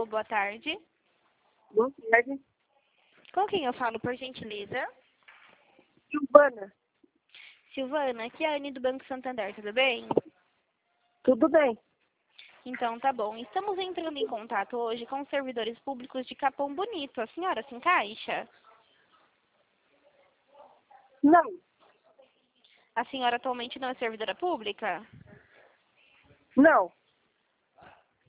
Alô, boa tarde. Boa tarde. Com quem eu falo, por gentileza? Silvana. Silvana, aqui é a Anne do Banco Santander, tudo bem? Tudo bem? Então tá bom. Estamos entrando em contato hoje com os servidores públicos de Capão Bonito. A senhora se encaixa? Não. A senhora atualmente não é servidora pública? Não.